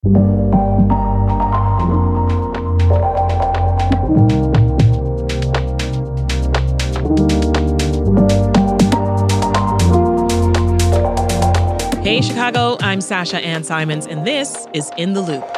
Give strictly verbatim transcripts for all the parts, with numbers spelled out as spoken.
Hey, Chicago, I'm Sasha Ann Simons, and this is In the Loop.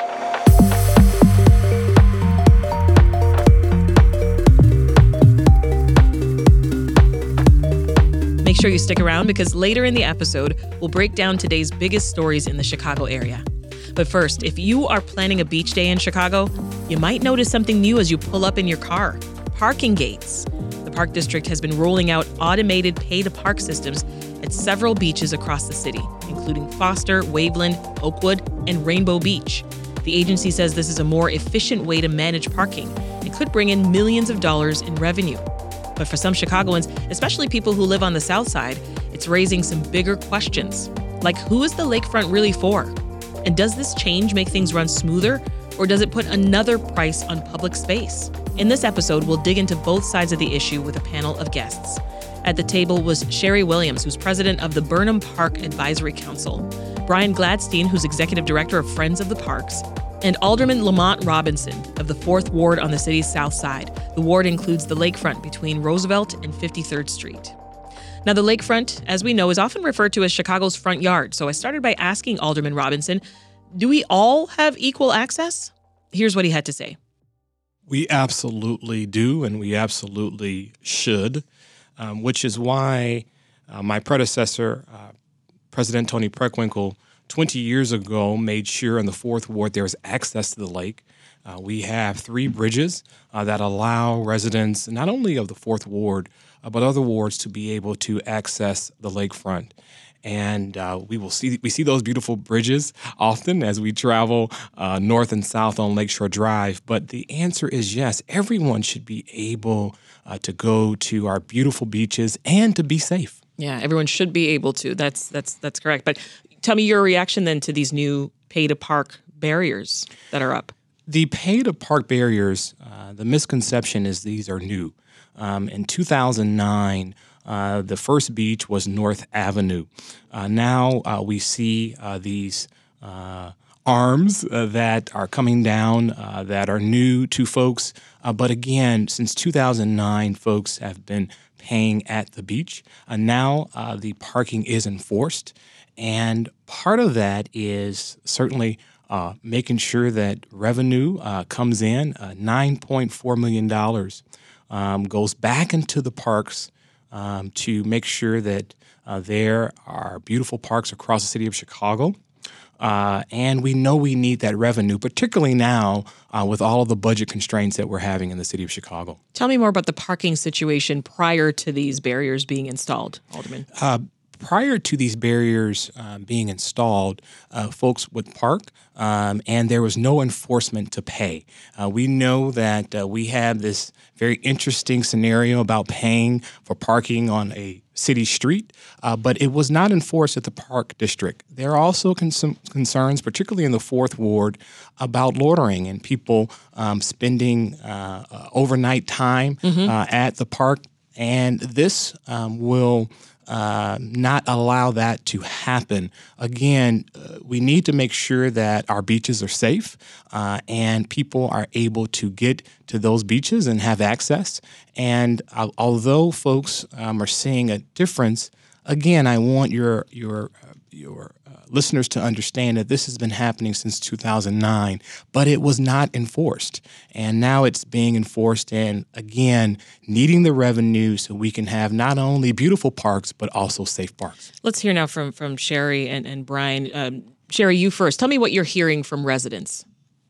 Make sure you stick around because later in the episode, we'll break down today's biggest stories in the Chicago area. But first, if you are planning a beach day in Chicago, you might notice something new as you pull up in your car: parking gates. The Park District has been rolling out automated pay-to-park systems at several beaches across the city, including Foster, Waveland, Oakwood, and Rainbow Beach. The agency says this is a more efficient way to manage parking and could bring in millions of dollars in revenue. But for some Chicagoans, especially people who live on the South Side, it's raising some bigger questions. Like, who is the lakefront really for? And does this change make things run smoother, or does it put another price on public space? In this episode, we'll dig into both sides of the issue with a panel of guests. At the table was Sherry Williams, who's president of the Burnham Park Advisory Council, Brian Gladstein, who's executive director of Friends of the Parks, and Alderman Lamont Robinson of the fourth Ward on the city's south side. The ward includes the lakefront between Roosevelt and fifty-third Street. Now, the lakefront, as we know, is often referred to as Chicago's front yard. So I started by asking Alderman Robinson, do we all have equal access? Here's what he had to say. We absolutely do, and we absolutely should. Um, which is why uh, my predecessor, uh, President Tony Preckwinkle, twenty years ago made sure in the fourth Ward there was access to the lake. Uh, we have three bridges uh, that allow residents not only of the fourth Ward, uh, but other wards to be able to access the lakefront. And uh, we will see we see those beautiful bridges often as we travel uh, north and south on Lakeshore Drive. But the answer is yes, everyone should be able uh, to go to our beautiful beaches and to be safe. Yeah, everyone should be able to. That's that's that's correct. But tell me your reaction then to these new pay-to-park barriers that are up. The pay-to-park barriers, uh, the misconception is these are new. Um, in two thousand nine, Uh, the first beach was North Avenue. Uh, now uh, we see uh, these uh, arms uh, that are coming down uh, that are new to folks. Uh, but again, since two thousand nine, folks have been paying at the beach. Uh, now uh, the parking is enforced. And part of that is certainly uh, making sure that revenue uh, comes in. Uh, nine point four million dollars um, goes back into the parks Um, to make sure that uh, there are beautiful parks across the city of Chicago. Uh, and we know we need that revenue, particularly now uh, with all of the budget constraints that we're having in the city of Chicago. Tell me more about the parking situation prior to these barriers being installed, Alderman. Uh, prior to these barriers uh, being installed, uh, folks would park, um, and there was no enforcement to pay. Uh, we know that uh, we have this very interesting scenario about paying for parking on a city street, uh, but it was not enforced at the Park District. There are also cons- concerns, particularly in the fourth Ward, about loitering and people um, spending uh, uh, overnight time mm-hmm. uh, at the park, and this um, will Uh, not allow that to happen. Again, uh, we need to make sure that our beaches are safe uh, and people are able to get to those beaches and have access. And uh, although folks um, are seeing a difference, again, I want your your uh, your uh, listeners to understand that this has been happening since two thousand nine, but it was not enforced. And now it's being enforced, and again, needing the revenue so we can have not only beautiful parks, but also safe parks. Let's hear now from, from Sherry and, and Brian. Um, Sherry, you first. Tell me what you're hearing from residents.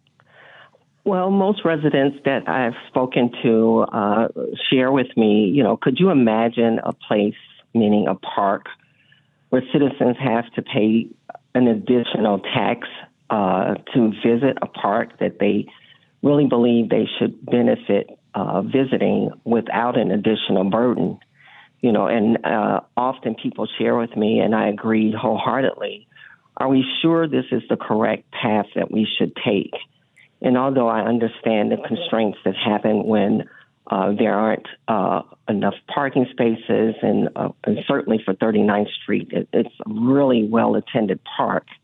Well, most residents that I've spoken to uh, share with me, you know, could you imagine a place, meaning a park, where citizens have to pay an additional tax uh, to visit a park that they really believe they should benefit uh, visiting without an additional burden? You know, and uh, often people share with me, and I agree wholeheartedly, are we sure this is the correct path that we should take? And although I understand the constraints that happen when uh, there aren't uh, enough parking spaces, and, uh, and certainly for thirty-ninth Street, it, it's a really well-attended park.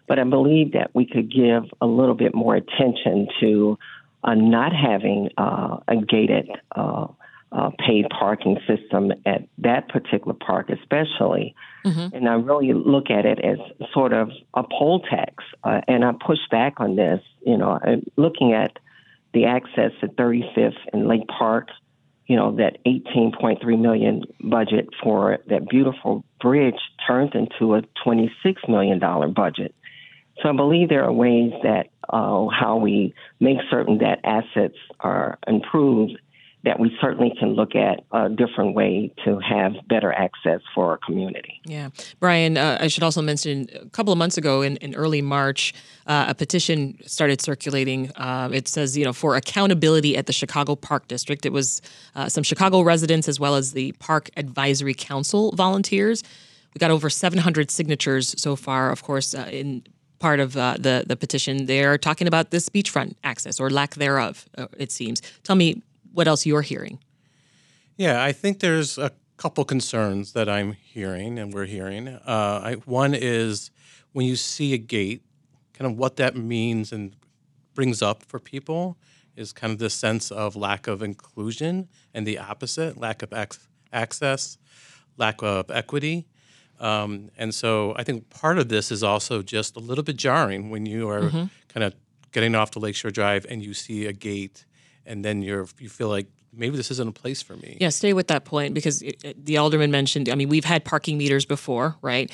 But I believe that we could give a little bit more attention to uh, not having uh, a gated uh, uh, paid parking system at that particular park, especially. Mm-hmm. And I really look at it as sort of a poll tax. Uh, and I push back on this, you know, looking at the access at thirty-fifth and Lake Park, you know, that eighteen point three million dollars budget for that beautiful bridge turned into a twenty-six million dollars budget. So I believe there are ways that uh, how we make certain that assets are improved, that we certainly can look at a different way to have better access for our community. Yeah. Brian, uh, I should also mention a couple of months ago in, in early March, uh, a petition started circulating. Uh, it says, you know, for accountability at the Chicago Park District. It was uh, some Chicago residents as well as the Park Advisory Council volunteers. We got over seven hundred signatures so far, of course, uh, in part of uh, the, the petition. They're talking about this beachfront access or lack thereof, uh, it seems. Tell me what else you're hearing. Yeah, I think there's a couple concerns that I'm hearing and we're hearing. Uh, I, one is when you see a gate, kind of what that means and brings up for people is kind of this sense of lack of inclusion and the opposite, lack of ac- access, lack of equity. Um, and so I think part of this is also just a little bit jarring when you are mm-hmm. kind of getting off to Lakeshore Drive and you see a gate and then you're you feel like maybe this isn't a place for me. Yeah, stay with that point because it, it, the alderman mentioned, I mean, we've had parking meters before, right?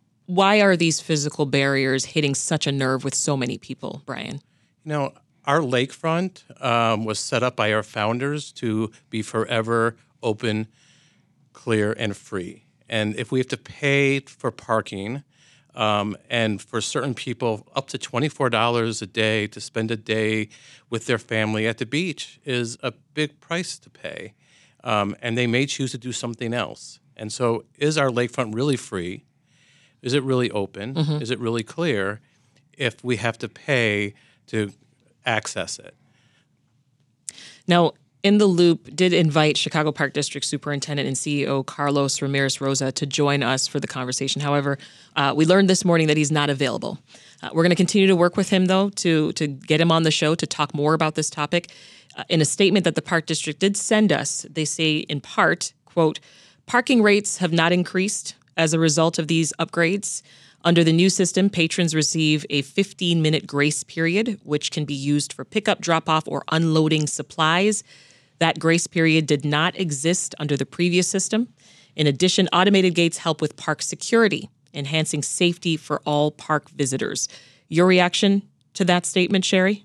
Why are these physical barriers hitting such a nerve with so many people, Brian? You know, our lakefront um, was set up by our founders to be forever open, clear, and free. And if we have to pay for parking, um, and for certain people, up to twenty-four dollars a day to spend a day with their family at the beach is a big price to pay. Um, and they may choose to do something else. And so is our lakefront really free? Is it really open? Mm-hmm. Is it really clear if we have to pay to access it? Now, In the Loop did invite Chicago Park District Superintendent and C E O Carlos Ramirez Rosa to join us for the conversation. However, uh, we learned this morning that he's not available. Uh, we're going to continue to work with him, though, to, to get him on the show to talk more about this topic. Uh, in a statement that the Park District did send us, they say in part, quote, parking rates have not increased as a result of these upgrades. Under the new system, patrons receive a fifteen-minute grace period, which can be used for pickup, drop-off, or unloading supplies. That grace period did not exist under the previous system. In addition, automated gates help with park security, enhancing safety for all park visitors. Your reaction to that statement, Sherry?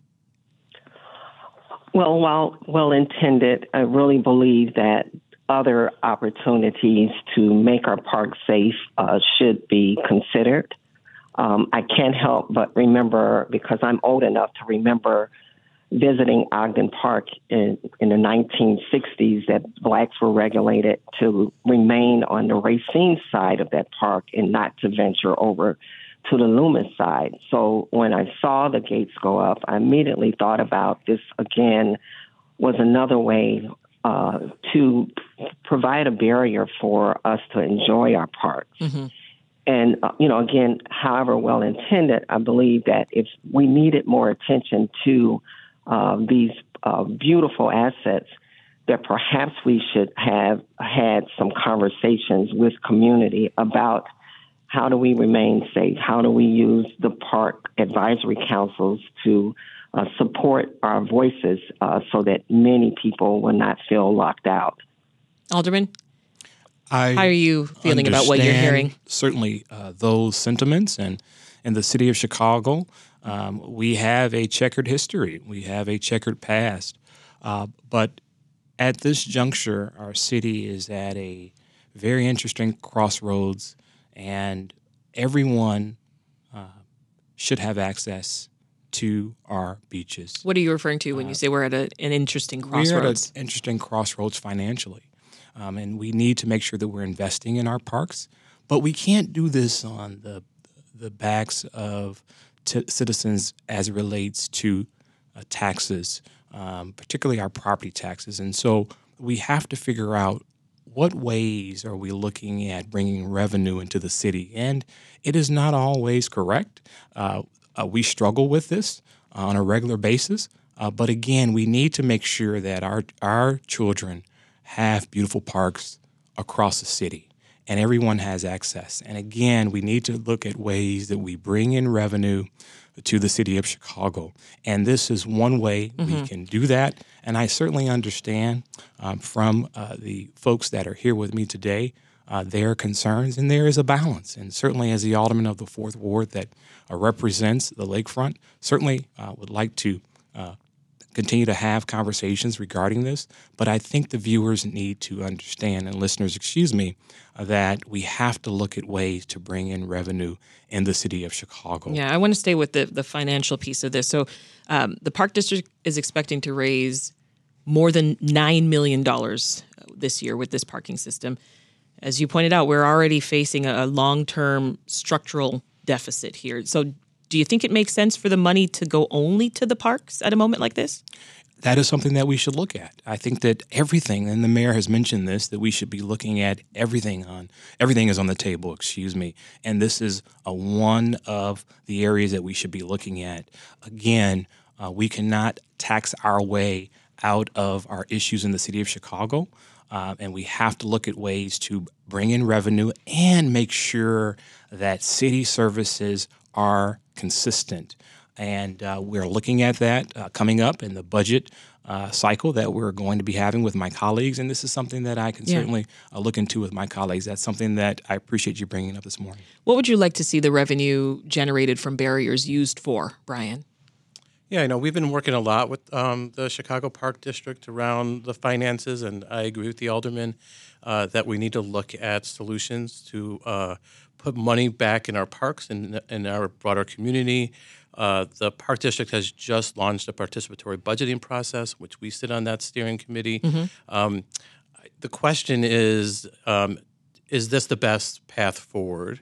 Well, while well-intended, I really believe that other opportunities to make our park safe uh, should be considered. Um, I can't help but remember, because I'm old enough to remember visiting Ogden Park in, in the nineteen sixties, that blacks were regulated to remain on the Racine side of that park and not to venture over to the Loomis side. So when I saw the gates go up, I immediately thought about this again was another way uh, to provide a barrier for us to enjoy our parks. Mm-hmm. And, uh, you know, again, however well-intended, I believe that if we needed more attention to Uh, these uh, beautiful assets, that perhaps we should have had some conversations with community about how do we remain safe? How do we use the park advisory councils to uh, support our voices uh, so that many people will not feel locked out? Alderman, I how are you feeling about what you're hearing? Certainly uh, those sentiments, and in the city of Chicago, Um, we have a checkered history. We have a checkered past. Uh, but at this juncture, our city is at a very interesting crossroads, and everyone uh, should have access to our beaches. What are you referring to when uh, you say we're at a, an interesting crossroads? We're at an interesting crossroads financially, um, and we need to make sure that we're investing in our parks. But we can't do this on the the backs of T- citizens as it relates to uh, taxes, um, particularly our property taxes. And so we have to figure out what ways are we looking at bringing revenue into the city? And it is not always correct. Uh, uh, we struggle with this on a regular basis. Uh, but again, we need to make sure that our our children have beautiful parks across the city and everyone has access. And again, we need to look at ways that we bring in revenue to the city of Chicago. And this is one way mm-hmm. we can do that. And I certainly understand um, from uh, the folks that are here with me today, uh, their concerns, and there is a balance. And certainly as the alderman of the fourth Ward that uh, represents the lakefront, certainly uh, would like to uh, continue to have conversations regarding this. But I think the viewers need to understand, and listeners, excuse me, uh, that we have to look at ways to bring in revenue in the city of Chicago. Yeah, I want to stay with the, the financial piece of this. So um, the Park District is expecting to raise more than nine million dollars this year with this parking system. As you pointed out, we're already facing a long-term structural deficit here. So do you think it makes sense for the money to go only to the parks at a moment like this? That is something that we should look at. I think that everything, and the mayor has mentioned this, that we should be looking at everything on, everything is on the table, excuse me. And this is a, one of the areas that we should be looking at. Again, uh, we cannot tax our way out of our issues in the city of Chicago. Uh, and we have to look at ways to bring in revenue and make sure that city services are consistent. And uh, we're looking at that uh, coming up in the budget uh, cycle that we're going to be having with my colleagues. And this is something that I can yeah. certainly uh, look into with my colleagues. That's something that I appreciate you bringing up this morning. What would you like to see the revenue generated from barriers used for, Brian? Yeah, I know we've been working a lot with um, the Chicago Park District around the finances, and I agree with the alderman uh, that we need to look at solutions to uh, put money back in our parks and in our broader community. Uh, the Park District has just launched a participatory budgeting process, which we sit on that steering committee. Mm-hmm. Um, the question is, um, is this the best path forward?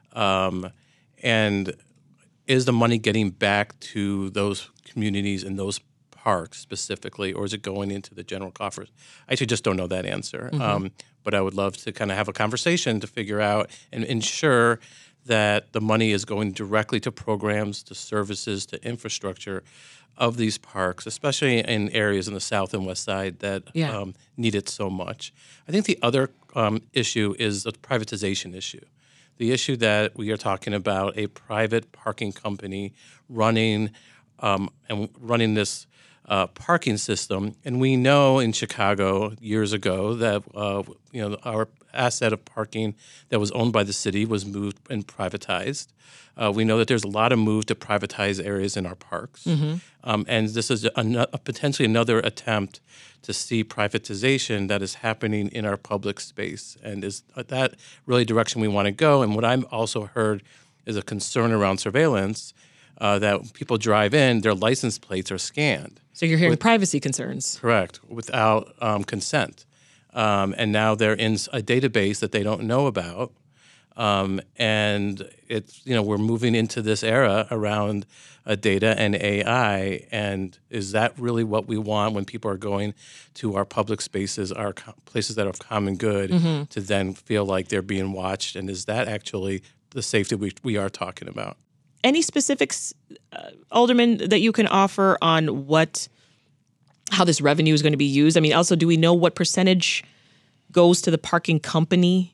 Um, and is the money getting back to those communities and those parks specifically, or is it going into the general coffers? I actually just don't know that answer. Mm-hmm. Um, but I would love to kind of have a conversation to figure out and ensure that the money is going directly to programs, to services, to infrastructure of these parks, especially in areas in the south and west side that yeah. um, need it so much. I think the other um, issue is the privatization issue. The issue that we are talking about, a private parking company running um, and running this uh, parking system, and we know in Chicago years ago that uh, you know our asset of parking that was owned by the city was moved and privatized. Uh, we know that there's a lot of move to privatize areas in our parks, mm-hmm. um, and this is a, a, potentially another attempt to see privatization that is happening in our public space. And is that really direction we want to go? And what I've also heard is a concern around surveillance, uh, that when people drive in, their license plates are scanned. So you're hearing with, privacy concerns. Correct, without um, consent. Um, and now they're in a database that they don't know about. Um, and it's, you know, we're moving into this era around uh, data and A I. And is that really what we want when people are going to our public spaces, our co- places that are of common good, mm-hmm. to then feel like they're being watched? And is that actually the safety we, we are talking about? Any specifics, uh, Alderman, that you can offer on what, how this revenue is going to be used? I mean, also, do we know what percentage goes to the parking company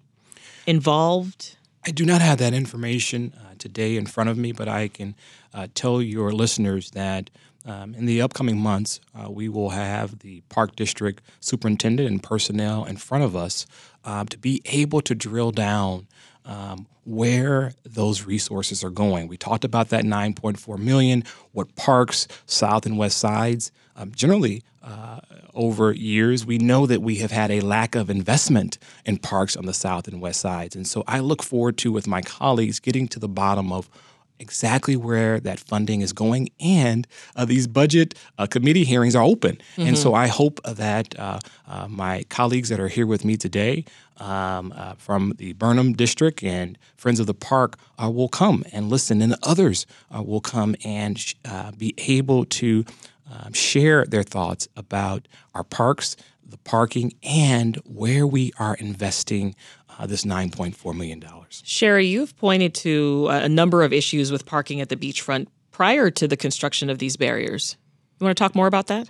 involved? I do not have that information uh, today in front of me, but I can uh, tell your listeners that um, in the upcoming months, uh, we will have the Park District Superintendent and personnel in front of us uh, to be able to drill down um, where those resources are going. We talked about that nine point four million dollars, what parks, south and west sides. Um, generally, uh, over years, we know that we have had a lack of investment in parks on the south and west sides. And so I look forward to, with my colleagues, getting to the bottom of exactly where that funding is going. And uh, these budget uh, committee hearings are open. Mm-hmm. And so I hope that uh, uh, my colleagues that are here with me today um, uh, from the Burnham District and Friends of the Park uh, will come and listen, and others uh, will come and sh- uh, be able to Um, share their thoughts about our parks, the parking, and where we are investing uh, this nine point four million dollars. Sherry, you've pointed to a number of issues with parking at the beachfront prior to the construction of these barriers. You want to talk more about that?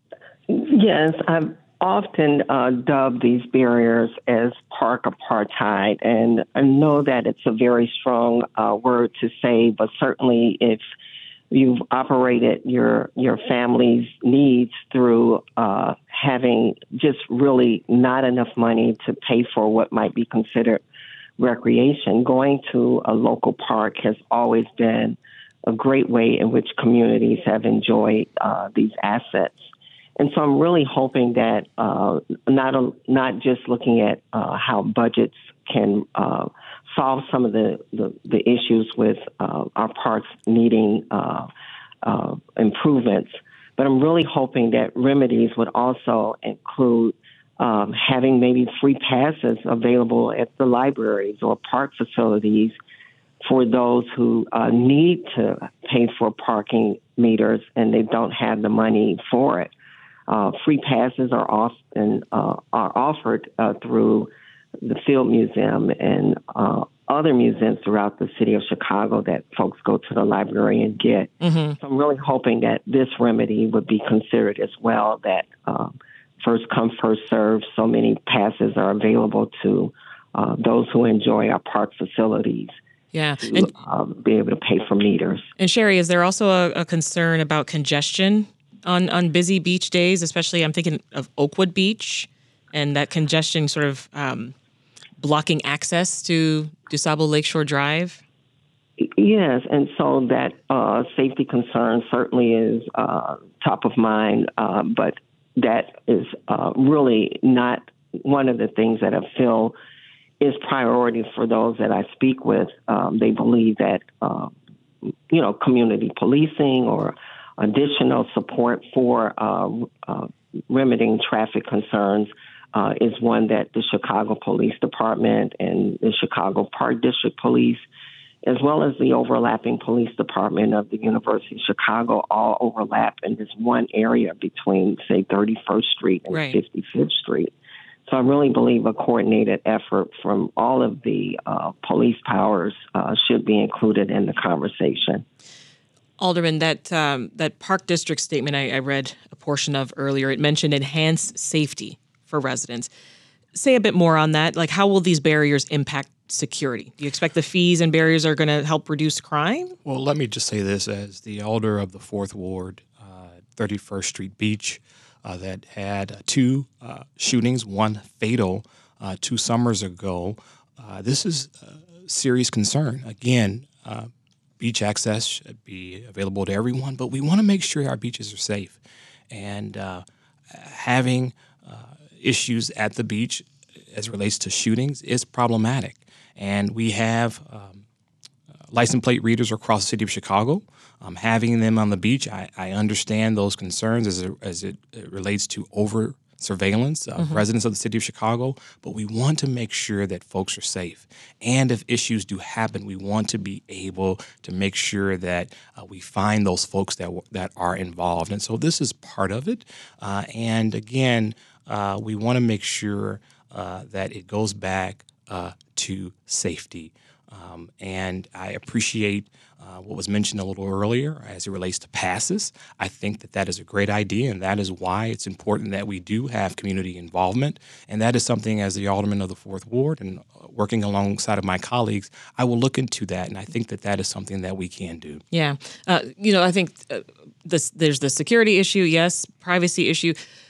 Yes, I've often uh, dubbed these barriers as park apartheid, and I know that it's a very strong uh, word to say, but certainly if you've operated your your family's needs through uh, having just really not enough money to pay for what might be considered recreation, going to a local park has always been a great way in which communities have enjoyed uh, these assets. And so I'm really hoping that uh, not a, not just looking at uh, how budgets can uh, solve some of the, the, the issues with uh, our parks needing uh, uh, improvements, but I'm really hoping that remedies would also include um, having maybe free passes available at the libraries or park facilities for those who uh, need to pay for parking meters and they don't have the money for it. Uh, free passes are often uh, are offered uh, through the Field Museum and uh, other museums throughout the city of Chicago that folks go to the library and get. Mm-hmm. So I'm really hoping that this remedy would be considered as well, that uh, first come, first serve, so many passes are available to uh, those who enjoy our park facilities. Yeah, to and, uh, be able to pay for meters. And Sherry, is there also a, a concern about congestion on, on busy beach days? Especially, I'm thinking of Oakwood Beach, and that congestion sort of um, blocking access to DuSable Lakeshore Drive. Yes, and so that uh, safety concern certainly is uh, top of mind, uh, but that is uh, really not one of the things that I feel is priority for those that I speak with. Um, they believe that, uh, you know, community policing or additional support for uh, uh, remedying traffic concerns uh, is one that the Chicago Police Department and the Chicago Park District Police, as well as the overlapping police department of the University of Chicago, all overlap in this one area between, say, thirty-first Street and right. fifty-fifth Street. So I really believe a coordinated effort from all of the uh, police powers uh, should be included in the conversation. Alderman, that um, that Park District statement I, I read a portion of earlier, it mentioned enhanced safety for residents. Say a bit more on that. Like, how will these barriers impact security? Do you expect the fees and barriers are going to help reduce crime? Well, let me just say this as the alder of the fourth Ward, uh, thirty-first Street Beach, Uh, that had uh, two uh, shootings, one fatal uh, two summers ago. Uh, this is a serious concern. Again, uh, beach access should be available to everyone, but we want to make sure our beaches are safe. And uh, having uh, issues at the beach as it relates to shootings is problematic. And we have um, license plate readers across the city of Chicago. Um, having them on the beach, I, I understand those concerns as it, as it, it relates to over surveillance of mm-hmm. residents of the city of Chicago, but we want to make sure that folks are safe. And if issues do happen, we want to be able to make sure that uh, we find those folks that that are involved. And so this is part of it. Uh, and again, uh, we want to make sure uh, that it goes back uh, to safety. Um, and I appreciate uh, what was mentioned a little earlier as it relates to passes. I think that that is a great idea, and that is why it's important that we do have community involvement. And that is something, as the alderman of the fourth Ward and working alongside of my colleagues, I will look into that, and I think that that is something that we can do. Yeah. Uh, you know, I think uh, this, there's the security issue, yes, privacy issue.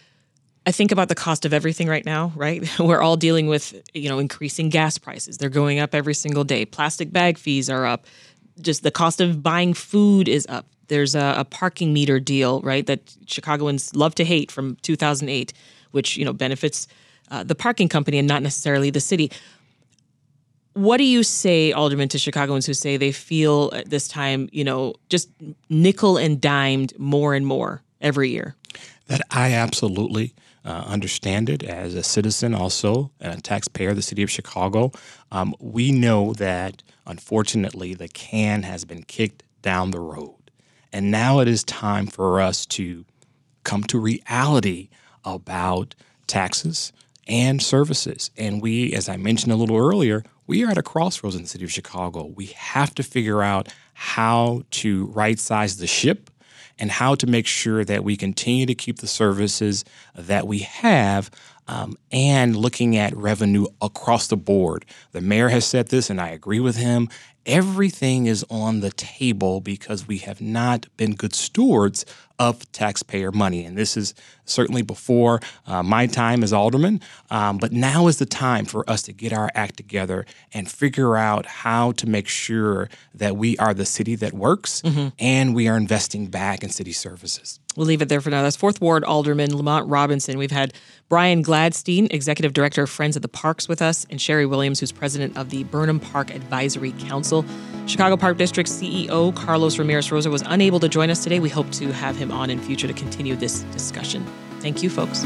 I think about the cost of everything right now, right? We're all dealing with, you know, increasing gas prices. They're going up every single day. Plastic bag fees are up. Just the cost of buying food is up. There's a, a parking meter deal, right, that Chicagoans love to hate from two thousand eight, which, you know, benefits uh, the parking company and not necessarily the city. What do you say, Alderman, to Chicagoans who say they feel at this time, you know, just nickel and dimed more and more every year? That I absolutely uh, understand it as a citizen also and a taxpayer of the city of Chicago. Um, we know that, unfortunately, the can has been kicked down the road. And now it is time for us to come to reality about taxes, and services. And we, as I mentioned a little earlier, we are at a crossroads in the city of Chicago. We have to figure out how to right-size the ship and how to make sure that we continue to keep the services that we have, um, and looking at revenue across the board. The mayor has said this, and I agree with him. Everything is on the table because we have not been good stewards of taxpayer money. And this is certainly before uh, my time as alderman, um, but now is the time for us to get our act together and figure out how to make sure that we are the city that works, mm-hmm. and we are investing back in city services. We'll leave it there for now. That's fourth Ward Alderman Lamont Robinson. We've had Brian Gladstein, Executive Director of Friends of the Parks, with us, and Sherry Williams, who's President of the Burnham Park Advisory Council. Chicago Park District C E O Carlos Ramirez-Rosa was unable to join us today. We hope to have him on in future to continue this discussion. Thank you, folks.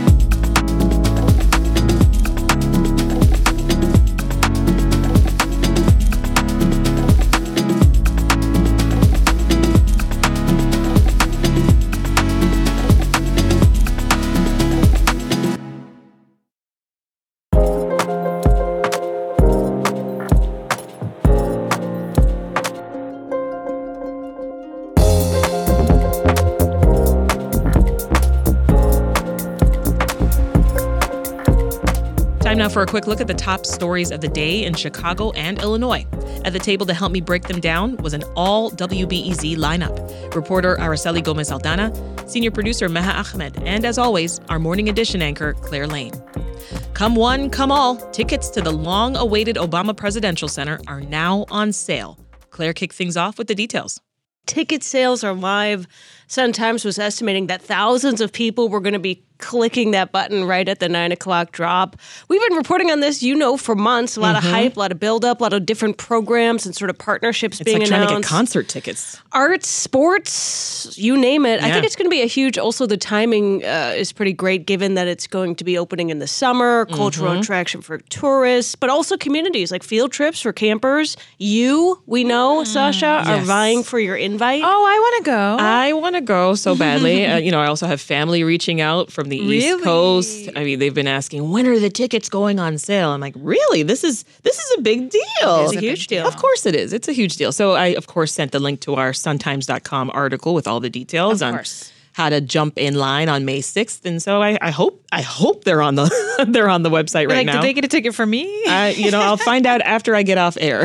Time now for a quick look at the top stories of the day in Chicago and Illinois. At the table to help me break them down was an all W B E Z lineup. Reporter Araceli Gomez Aldana, senior producer Meha Ahmed, and as always, our morning edition anchor, Claire Lane. Come one, come all, tickets to the long-awaited Obama Presidential Center are now on sale. Claire kicked things off with the details. Ticket sales are live. Sun-Times was estimating that thousands of people were going to be clicking that button right at the nine o'clock drop. We've been reporting on this, you know, for months. A lot mm-hmm. of hype, a lot of buildup, a lot of different programs and sort of partnerships it's being like announced. Trying to get concert tickets. Arts, sports, you name it. Yeah. I think it's going to be a huge, also the timing uh, is pretty great given that it's going to be opening in the summer, cultural mm-hmm. attraction for tourists, but also communities like field trips for campers. You, we know, mm. Sasha, yes. are vying for your invite. Oh, I want to go. I want to go so badly. uh, you know, I also have family reaching out from the really? East Coast. I mean, they've been asking, when are the tickets going on sale? I'm like, really? This is this is a big deal. It's a huge deal. Of course it is. It's a huge deal. So I, of course, sent the link to our sun times dot com article with all the details of on course. how to jump in line on May sixth. And so I, I hope I hope they're on the they're on the website right like, now. Did they get a ticket for me? uh, you know, I'll find out after I get off air.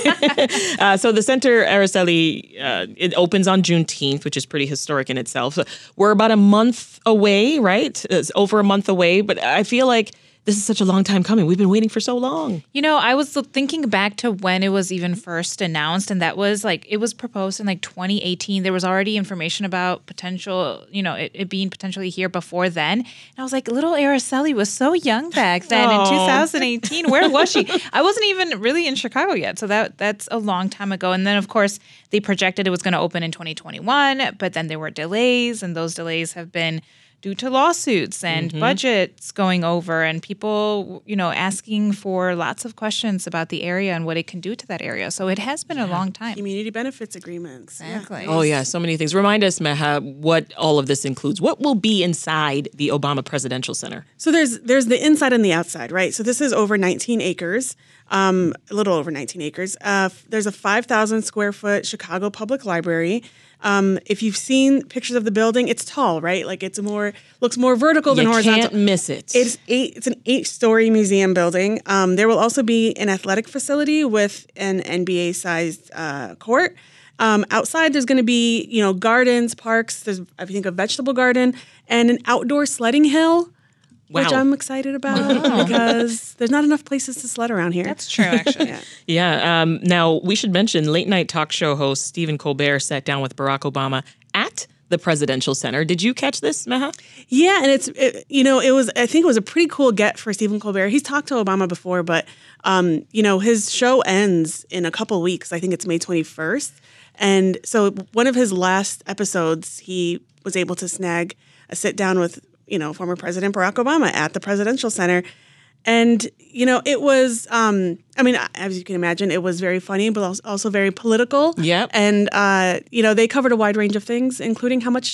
uh, so the Center, Araceli, uh, it opens on Juneteenth, which is pretty historic in itself. So we're about a month away, right? It's over a month away, but I feel like this is such a long time coming. We've been waiting for so long. You know, I was thinking back to when it was even first announced, and that was like, it was proposed in like twenty eighteen. There was already information about potential, you know, it, it being potentially here before then. And I was like, little Araceli was so young back then in two thousand eighteen. Where was she? I wasn't even really in Chicago yet. So that that's a long time ago. And then, of course, they projected it was going to open in twenty twenty-one, but then there were delays, and those delays have been due to lawsuits and mm-hmm. budgets going over and people, you know, asking for lots of questions about the area and what it can do to that area. So it has been yeah. a long time. Community benefits agreements. Exactly. Yeah. Oh, yeah. So many things. Remind us, Meha, what all of this includes. What will be inside the Obama Presidential Center? So there's there's the inside and the outside, right? So this is over nineteen acres, um, a little over nineteen acres. Uh, there's a five thousand square foot Chicago Public Library. Um, if you've seen pictures of the building, it's tall, right? Like it's more looks more vertical than you horizontal. You can't miss it. It's eight. It's an eight-story museum building. Um, there will also be an athletic facility with an N B A-sized uh, court. Um, outside, there's going to be you know gardens, parks. There's I think a vegetable garden and an outdoor sledding hill. Wow. Which I'm excited about wow. because there's not enough places to sled around here. That's true, actually. yeah. yeah um, now, we should mention late night talk show host Stephen Colbert sat down with Barack Obama at the Presidential Center. Did you catch this, Meha? Yeah, and it's, it, you know, it was, I think it was a pretty cool get for Stephen Colbert. He's talked to Obama before, but, um, you know, his show ends in a couple weeks. I think it's May twenty-first. And so one of his last episodes, he was able to snag a sit down with you know, former President Barack Obama at the Presidential Center. And, you know, it was, um, I mean, as you can imagine, it was very funny, but also very political. Yep. And, uh, you know, they covered a wide range of things, including how much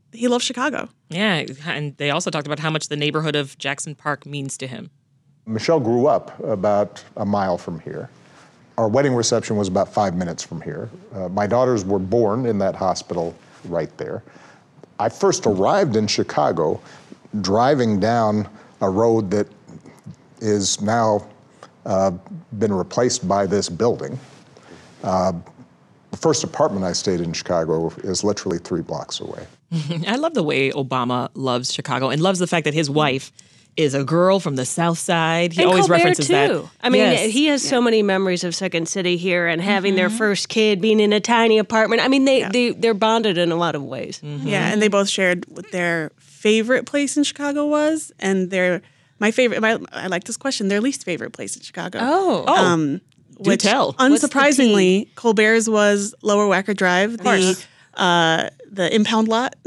he loves Chicago. Yeah, and they also talked about how much the neighborhood of Jackson Park means to him. Michelle grew up about a mile from here. Our wedding reception was about five minutes from here. Uh, my daughters were born in that hospital right there. I first arrived in Chicago driving down a road that is now uh, been replaced by this building. Uh, the first apartment I stayed in Chicago is literally three blocks away. I love the way Obama loves Chicago and loves the fact that his wife is a girl from the South Side. He and always Colbert references too. that. I mean, Yes. he has so many memories of Second City here and having mm-hmm. their first kid, being in a tiny apartment. I mean, they, yeah. they, they're bonded in a lot of ways. Mm-hmm. Yeah, and they both shared what their favorite place in Chicago was, and their my favorite. My, I like this question. Their least favorite place in Chicago. Oh, oh. Um, Do which, tell. unsurprisingly, Colbert's was Lower Wacker Drive, the uh, the impound lot.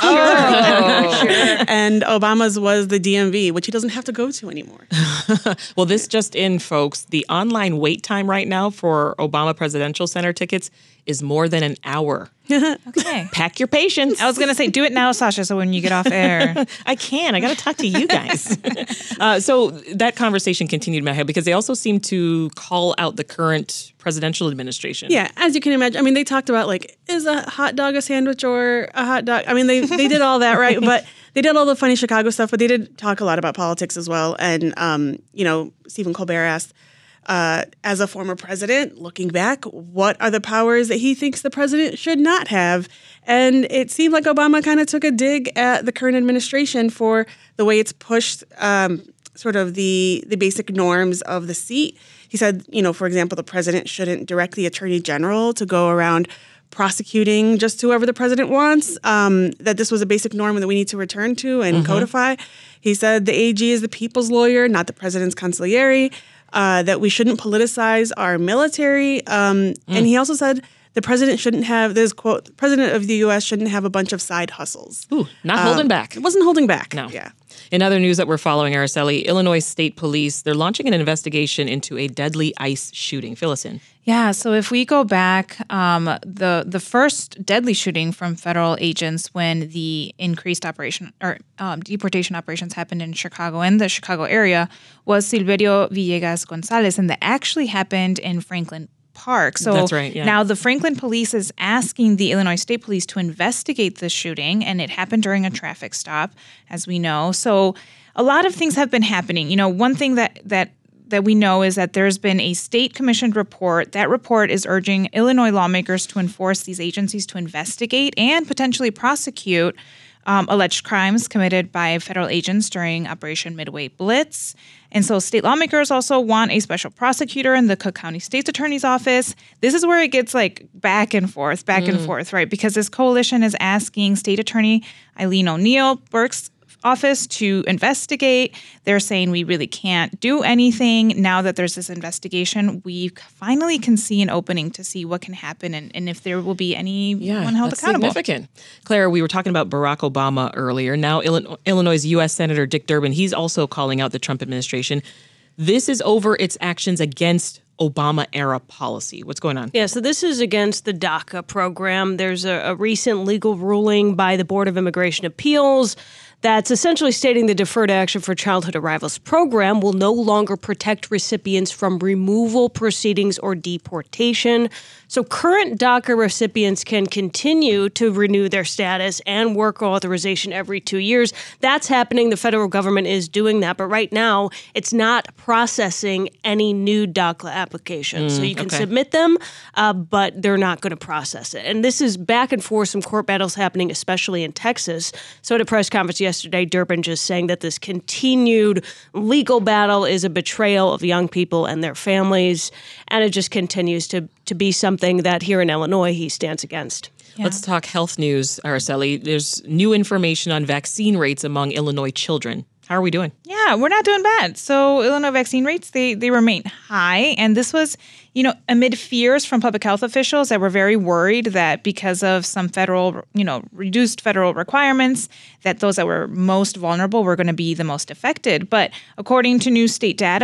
Oh, sure. And Obama's was the D M V, which he doesn't have to go to anymore. Well, this just in, folks. The online wait time right now for Obama Presidential Center tickets is more than an hour. Okay. Pack your patience. I was going to say, do it now, Sasha, so when you get off air. I can. I got to talk to you guys. uh, so that conversation continued in my head because they also seem to call out the current presidential administration. Yeah, as you can imagine. I mean, they talked about, like, is a hot dog a sandwich or a hot dog? I mean, they, they did all that, right? But they did all the funny Chicago stuff, but they did talk a lot about politics as well. And, um, you know, Stephen Colbert asked, Uh, as a former president, looking back, what are the powers that he thinks the president should not have? And it seemed like Obama kind of took a dig at the current administration for the way it's pushed um, sort of the the basic norms of the seat. He said, you know, for example, the president shouldn't direct the attorney general to go around prosecuting just whoever the president wants, um, that this was a basic norm that we need to return to and mm-hmm. codify. He said the A G is the people's lawyer, not the president's consigliere. Uh, that we shouldn't politicize our military. Um, mm. And he also said the president shouldn't have, this quote, the president of the U S shouldn't have a bunch of side hustles. Ooh, not um, holding back. It wasn't holding back. No. Yeah. In other news that we're following, Araceli, Illinois State Police, they're launching an investigation into a deadly ICE shooting. Fill us in. Yeah, so if we go back, um, the the first deadly shooting from federal agents when the increased operation or um, deportation operations happened in Chicago and the Chicago area was Silverio Villegas Gonzalez, and that actually happened in Franklin Park. So That's right, yeah. Now the Franklin Police is asking the Illinois State Police to investigate the shooting, and it happened during a traffic stop, as we know. So a lot of things have been happening. You know, one thing that that that we know is that there's been a state-commissioned report. That report is urging Illinois lawmakers to enforce these agencies to investigate and potentially prosecute um, alleged crimes committed by federal agents during Operation Midway Blitz. And so state lawmakers also want a special prosecutor in the Cook County State's Attorney's Office. This is where it gets like back and forth, back mm. and forth, right? Because this coalition is asking State Attorney Eileen O'Neill Burke's office to investigate. They're saying we really can't do anything. Now that there's this investigation, we finally can see an opening to see what can happen and, and if there will be anyone yeah, held that's accountable. Significant. Claire, we were talking about Barack Obama earlier. Now Illinois' U S Senator Dick Durbin, he's also calling out the Trump administration. This is over its actions against Obama-era policy. What's going on? Yeah, so this is against the DACA program. There's a, a recent legal ruling by the Board of Immigration Appeals that's essentially stating the Deferred Action for Childhood Arrivals program will no longer protect recipients from removal proceedings or deportation. So current DACA recipients can continue to renew their status and work authorization every two years. That's happening. The federal government is doing that. But right now, it's not processing any new DACA applications. Mm, so you can okay. submit them, uh, but they're not going to process it. And this is back and forth, some court battles happening, especially in Texas. So at a press conference yesterday, Yesterday, Durbin just saying that this continued legal battle is a betrayal of young people and their families, and it just continues to, to be something that here in Illinois he stands against. Yeah. Let's talk health news, Araceli. There's new information on vaccine rates among Illinois children. How are we doing? Yeah, we're not doing bad. So Illinois vaccine rates, they they remain high. And this was, you know, amid fears from public health officials that were very worried that because of some federal, you know, reduced federal requirements, that those that were most vulnerable were going to be the most affected. But according to new state data,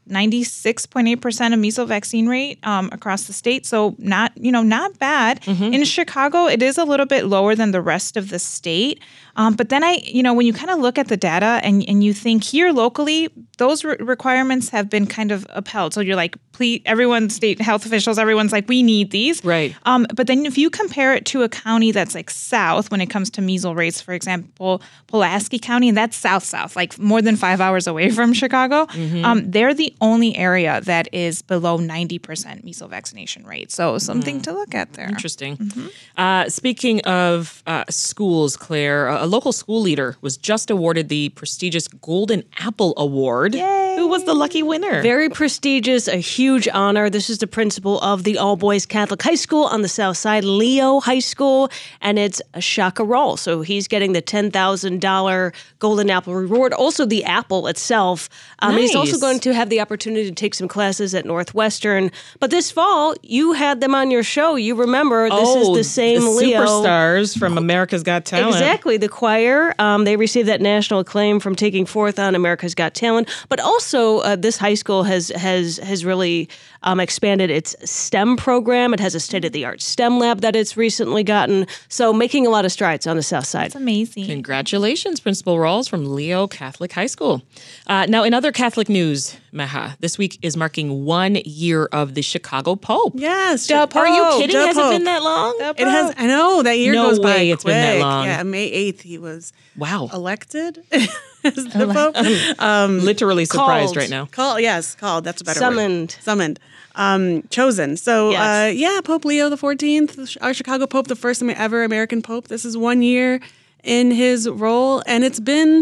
ninety-six point eight percent of measles vaccine rate um, across the state. So not, you know, not bad. Mm-hmm. In Chicago, it is a little bit lower than the rest of the state. Um, but then I, you know, when you kind of look at the data and, and you think here locally, those re- requirements have been kind of upheld. So you're like, please, everyone, state health officials, everyone's like, we need these. Right. Um, but then if you compare it to a county that's like south when it comes to measles rates, for example, Pulaski County, and that's south-south, like more than five hours away from Chicago, mm-hmm. um, they're the only area that is below ninety percent measles vaccination rate. So something mm. to look at there. Interesting. Mm-hmm. Uh, speaking of uh, schools, Claire, a local school leader was just awarded the prestigious Golden Apple Award. Yay. Who was the lucky winner? Very prestigious, a huge honor. This is the principal of the all-boys Catholic high school on the south side, Leo High School, and it's Shaka Roll. So he's getting the ten thousand dollars Golden Apple reward. Also, the apple itself. Um, nice. He's also going to have the opportunity to take some classes at Northwestern. But this fall, you had them on your show. You remember, this oh, is the same the Leo. Superstars from America's Got Talent. Exactly. The choir, um, they received that national acclaim from taking fourth on America's Got Talent. But also, uh, this high school has has has really um, expanded its STEM program. It has a state-of-the-art STEM lab that it's recently gotten. So making a lot of strides on the south side. That's amazing. Congratulations, Principal Rawls from Leo Catholic High School. Uh, now, in other Catholic news, Meha, this week is marking one year of the Chicago Pope. Yes. Da Are you kidding? Da Has Pope. it been that long? It has. I know that year No goes by way it's quick. been that long. Yeah, May eighth he was Wow. elected as the Pope. Um, Literally surprised called. right now. Called, yes, called. That's a better Summoned. word. Summoned. Um, chosen. So, Yes. uh, yeah, Pope Leo the fourteenth, our Chicago Pope, the first ever American Pope. This is one year in his role, and it's been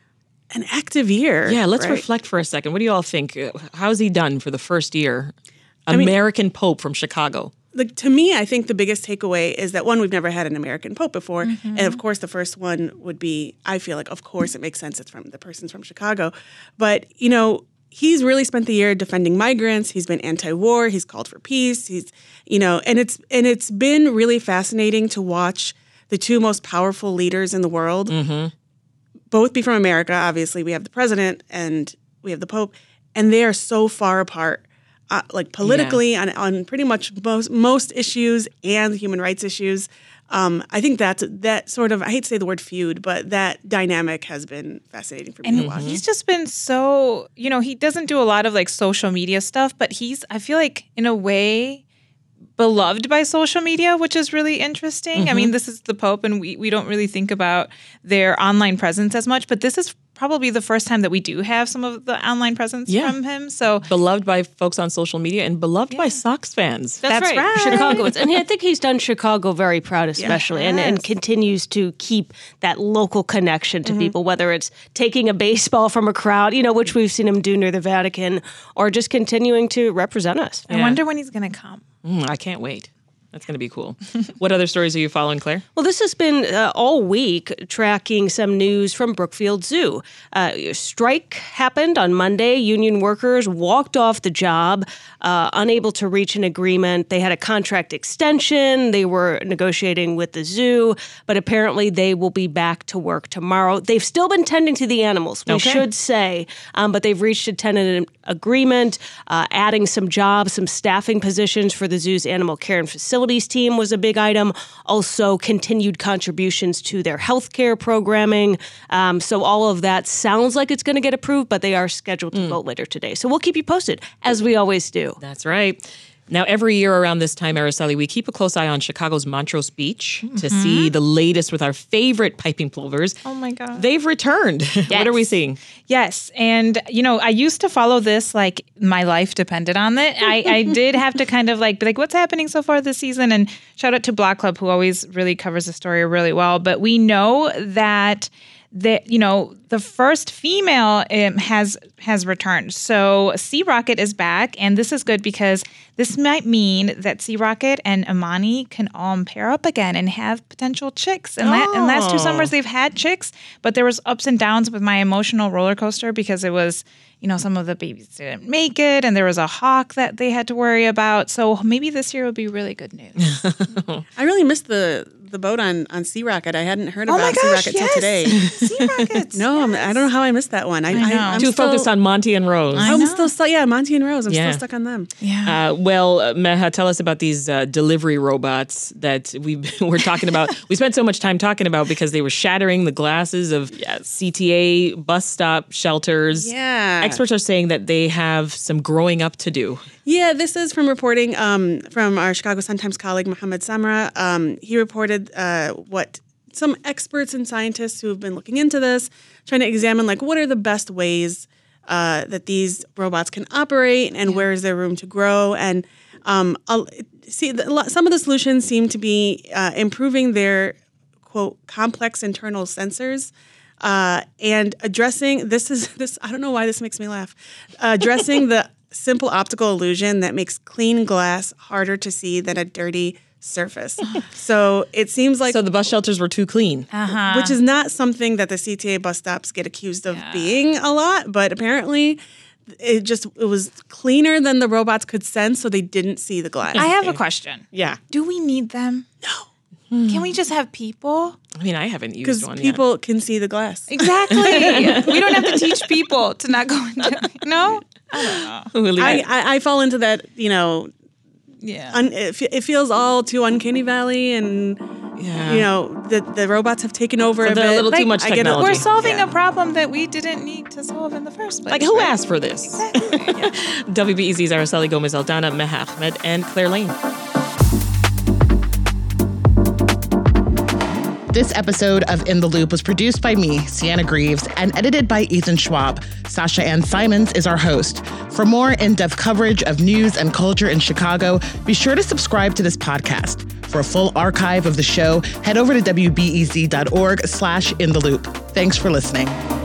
an active year. Yeah, let's right? reflect for a second. What do you all think? Uh, How's he done for the first year? mean- American Pope from Chicago. Like, to me, I think the biggest takeaway is that, one, we've never had an American Pope before. Mm-hmm. And, of course, the first one would be, I feel like, of course, it makes sense it's from the person's from Chicago. But, you know, he's really spent the year defending migrants. He's been anti-war. He's called for peace. He's, you know, and it's and it's been really fascinating to watch the two most powerful leaders in the world Mm-hmm. both be from America. Obviously, we have the president and we have the Pope, and they are so far apart. Uh, like politically yeah. on, on pretty much most most issues and human rights issues. Um, I think that's that sort of, I hate to say the word feud, but that dynamic has been fascinating for me and to watch. He's just been so, you know, he doesn't do a lot of like social media stuff, but he's, I feel like in a way, beloved by social media, which is really interesting. Mm-hmm. I mean, this is the Pope, and we, we don't really think about their online presence as much, but this is probably the first time that we do have some of the online presence yeah. from him. So beloved by folks on social media and beloved yeah. by Sox fans. That's, That's right. right. Chicagoans. And I think he's done Chicago very proud, especially, Yes. and, and continues to keep that local connection to mm-hmm. people, whether it's taking a baseball from a crowd, you know, which we've seen him do near the Vatican, or just continuing to represent us. I yeah. wonder when he's going to come. Mm, I can't wait. That's going to be cool. What other stories are you following, Claire? Well, this has been uh, all week tracking some news from Brookfield Zoo. Uh, strike happened on Monday. Union workers walked off the job, uh, unable to reach an agreement. They had a contract extension. They were negotiating with the zoo, but apparently they will be back to work tomorrow. They've still been tending to the animals, we okay. should say, um, but they've reached a tentative agreement, uh, adding some jobs, some staffing positions for the zoo's animal care and facility team was a big item. Also, continued contributions to their healthcare programming. Um, so all of that sounds like it's going to get approved, but they are scheduled to mm. vote later today. So we'll keep you posted, as we always do. That's right. Now, every year around this time, Araceli, we keep a close eye on Chicago's Montrose Beach mm-hmm. to see the latest with our favorite piping plovers. Oh, my God. They've returned. Yes. What are we seeing? Yes. And, you know, I used to follow this like my life depended on it. I, I did have to kind of like be like, what's happening so far this season? And shout out to Block Club, who always really covers the story really well. But we know that that, you know, the first female um, has has returned. So Sea Rocket is back, and this is good because this might mean that Sea Rocket and Imani can um, pair up again and have potential chicks. And, la- and last two summers they've had chicks, but there was ups and downs with my emotional roller coaster because it was, you know, some of the babies didn't make it, and there was a hawk that they had to worry about. So maybe this year will be really good news. I really missed the the boat on on Sea Rocket. I hadn't heard Oh about my Sea gosh, Rocket yes. till today. Sea Rockets. No, I'm, I don't know how I missed that one. I, I know. I'm Too still, focused on Monty and Rose. I I'm know. still stuck. Yeah, Monty and Rose. I'm Yeah. still stuck on them. Yeah. Uh, well, uh, Meha, tell us about these uh, delivery robots that we were talking about. We spent so much time talking about because they were shattering the glasses of C T A bus stop shelters. Yeah. Experts are saying that they have some growing up to do. Yeah, this is from reporting um, from our Chicago Sun-Times colleague, Mohammed Samra. Um, he reported uh, what some experts and scientists who have been looking into this, trying to examine like what are the best ways uh, that these robots can operate and where is there room to grow. And um, I'll, see, the, some of the solutions seem to be uh, improving their, quote, complex internal sensors. Uh, and addressing this is this I don't know why this makes me laugh. Uh, addressing the simple optical illusion that makes clean glass harder to see than a dirty surface. So it seems like So the bus shelters were too clean. Uh-huh. which is not something that the C T A bus stops get accused of being a lot, but apparently it just it was cleaner than the robots could sense, so they didn't see the glass. I have a question. Yeah. Do we need them? No. Can we just have people? I mean, I haven't used Because one people yet. can see the glass. Exactly. We don't have to teach people to not go into No? I, I, I fall into that, you know, Yeah. un, it, fe- it feels all too uncanny valley, and Yeah. you know the the robots have taken over a they're a bit. little too much I get it. technology. We're solving Yeah. a problem that we didn't need to solve in the first place. Like, who right? asked for this? W B E Z's Araceli Gomez Aldana, Meha Ahmed, and Claire Lane. This episode of In the Loop was produced by me, Sienna Greaves, and edited by Ethan Schwab. Sasha Ann Simons is our host. For more in-depth coverage of news and culture in Chicago, be sure to subscribe to this podcast. For a full archive of the show, head over to W B E Z dot org slash in the loop. Thanks for listening.